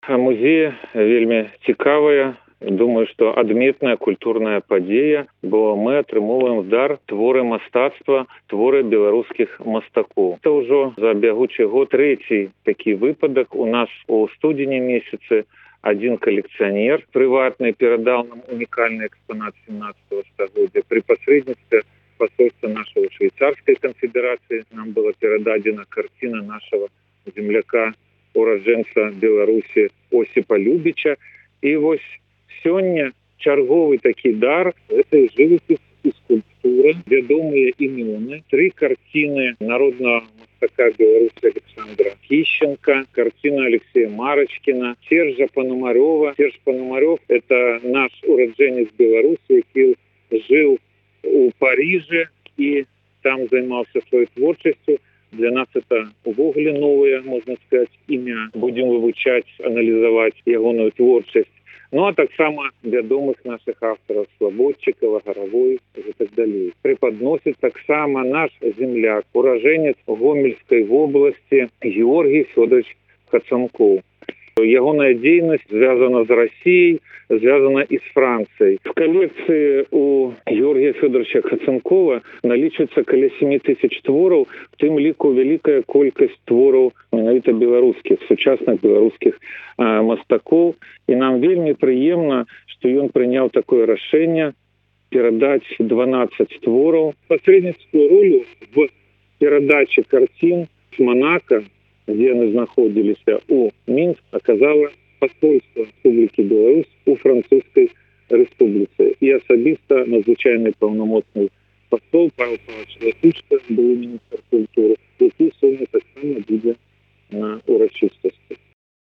Музей вельмі цікавая. Думаю, што адметная культурная падзея, бо мы атрымоўваем дар творы мастацтва, творы беларускіх мастакоў. Это ўжо за бягучы год трэці такі выпадак. У нас у студзені месяцы адзін калекцыянер прыватны перадаў нам унікальны экспанат 17 стагоддзя. Пры пасрэдніцтве посольства нашего швейцарской конфедерации нам была передадена картина нашего земляка, уродженца Беларуси Осипа Любича. И вот сегодня черговый такой дар – это живопись и скульптура, ведомые имена, 3 картины народного мастака Беларуси Александра Кищенко, картина Алексея Марочкина, Сержа Пономарева. Серж Пономарев – это наш уродженец Беларуси, который жил у Париже и там занимался своей творчеством. Для нас это увогуле новое, можно сказать, имя. Будем вывучать, анализовать ягоную творчесть. Ну, а так само ведомых наших авторов Слободчикова, Горовой и так далее. Преподносит так само наш земляк, уроженец Гомельской области Георгий Федорович Хацанков. Ягоная деятельность связана с Россией, связана и с Францией. В коллекции у Георгия Федоровича Хацанкова налічваецца каля 7000 творов, в тым ліку великая колькасць творов менавіта беларускіх, сучасных беларускіх мастакоў. И нам вельмі прыемна, что ён прыняў такое рашэнне перадаць 12 творов. Посредническую роль в перадаче картин с Монако, где они находились, у Минск, оказало посольство Республики Беларусь у Французской Республицы. И особисто надзвычайный полномочный посол Павел Павлович Латушко, был министр культуры,